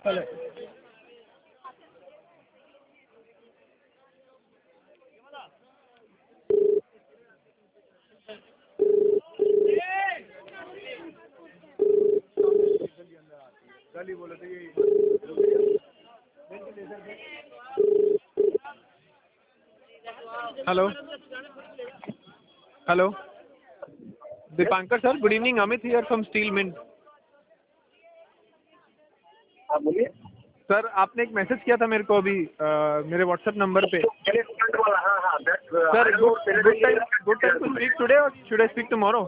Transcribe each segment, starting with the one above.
गली बोले तो ये hello hello Dipankar sir, good evening, Amit here from steel mint. हाँ बोलिए सर, आपने एक मैसेज किया था मेरे को अभी मेरे व्हाट्सएप नंबर पे। हाँ sir, good time to speak today और शुड आई स्पीक टुमारो?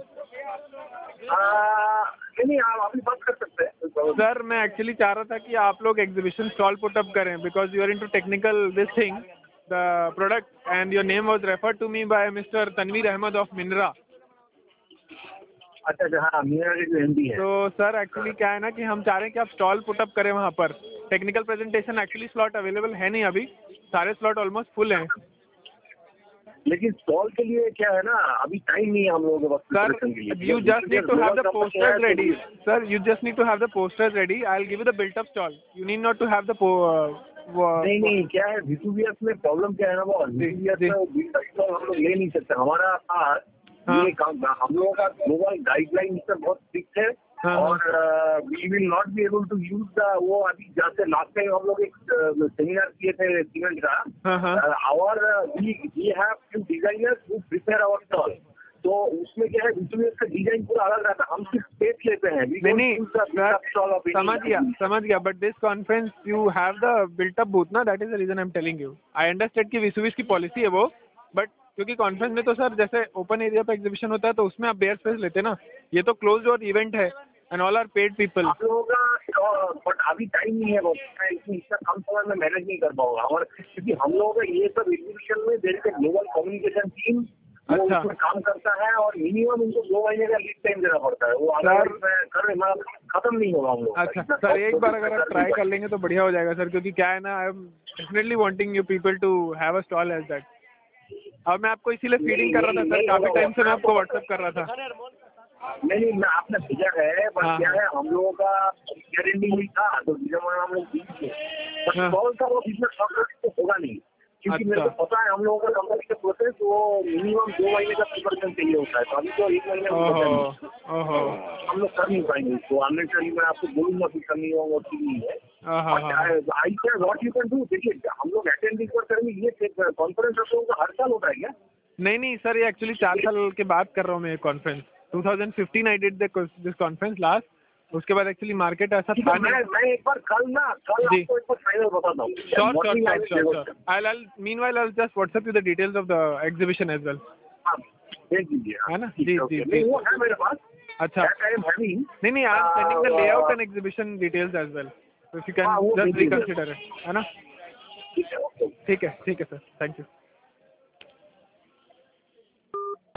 नहीं आप अभी बात कर सकते हैं। सर, मैं एक्चुअली चाह रहा था कि आप लोग एग्जीबिशन स्टॉल पुट अप करें because you are into technical this thing the product and your name was referred to me by mister Tanveer Ahmad of मिनरा। अच्छा हाँ, मेरा जो एमडी है। तो सर एक्चुअली क्या है ना कि हम चाह रहे हैं कि आप स्टॉल पुट अप करें वहाँ पर। Technical presentation actually slot available है नहीं अभी, सारे स्लॉट ऑलमोस्ट फुल हैं। लेकिन स्टॉल के लिए क्या है ना, अभी टाइम नहीं है हम लोगों के पास। Sir, you just need to have the posters ready. Sir, you just need to have the posters ready. I'll give you the built-up stall. You need not to have the नहीं क्या है, VCVS में problem क्या है ना, वो VCVS में built-up stall हम लोग ले नहीं सकते। हमारा पास ये काम, हम लोगों का ग्लोबल गाइडलाइन इससे बहुत स्ट्रिक्ट है और we will not be able to use the, वो अभी जैसे लास्ट टाइम हम लोग एक सेमिनार किए थे सीमेंट का, और we have few designers who prepare our stall. तो उसमें क्या है, VCVS का डिजाइन पूरा अलग रहता है, हम सिर्फ स्पेस लेते हैं। समझ गया but this conference you have the built up booth ना, that is the reason I am telling you. I understand कि VCVS की पॉलिसी है वो, बट क्योंकि कॉन्फ्रेंस में तो सर जैसे ओपन एरिया पे एग्जीबिशन होता है तो उसमें आप बेयर स्पेस लेते ना, ये तो क्लोज डोर इवेंट है and all are paid people. आप लोगों का बट अभी टाइम नहीं है, इसका कम समय में मैनेज नहीं कर पाऊंगा। और क्योंकि हम लोगों का ये सब एग्जीबिशन में देर के ग्लोबल कम्युनिकेशन टीम अच्छा उसमें काम करता है और मिनिमम उनको 2 महीने का लीड टाइम देना पड़ता है। वो अगर खत्म नहीं होगा हम लोग। अच्छा सर, एक बार अगर आप ट्राई कर लेंगे तो बढ़िया हो जाएगा सर, क्योंकि क्या है ना, I am definitely wanting you people to have a stall as that. अब मैं आपको इसीलिए फीडिंग कर रहा था सर, काफी टाइम से मैं आपको व्हाट्सएप कर रहा था। नहीं मैं आपने भेजा है, बट क्या है हम लोगों का गारंटी नहीं था, तो हम लोग स्टॉल का वो बिजनेस होगा नहीं, क्योंकि मेरे को पता है हम लोगों का कंपनी का प्रोसेस वो मिनिमम 2 महीने का प्रिपरेशन चाहिए होता है। तो अभी तो 1 महीने हम लोग कर नहीं पाएंगे इसको। अननेसरी मैं आपको बोलूंगा कि करनी होगा ठीक नहीं है। I can what you can do, देखिए हम लोग अटेंड नहीं कर करेंगे। ये कॉन्फ्रेंस आप लोगों का हर साल होता है क्या? नहीं सर, ये एक्चुअली 4 साल के बाद कर रहा हूँ मैं ये conference. 2015 I did this conference last, उसके बाद एक्चुअली मार्केट ऐसा था नहीं। मैं एक बार कल आपको एक बार फाइनल बताता हूँ। Sure. I'll just WhatsApp you the details of the exhibition as well. भेज दीजिए, है ना? जी। वो है मेरे पास। अच्छा नहीं, I am sending the layout and exhibition details as well, if you can just reconsider it, है ना? ठीक है सर, थैंक यू।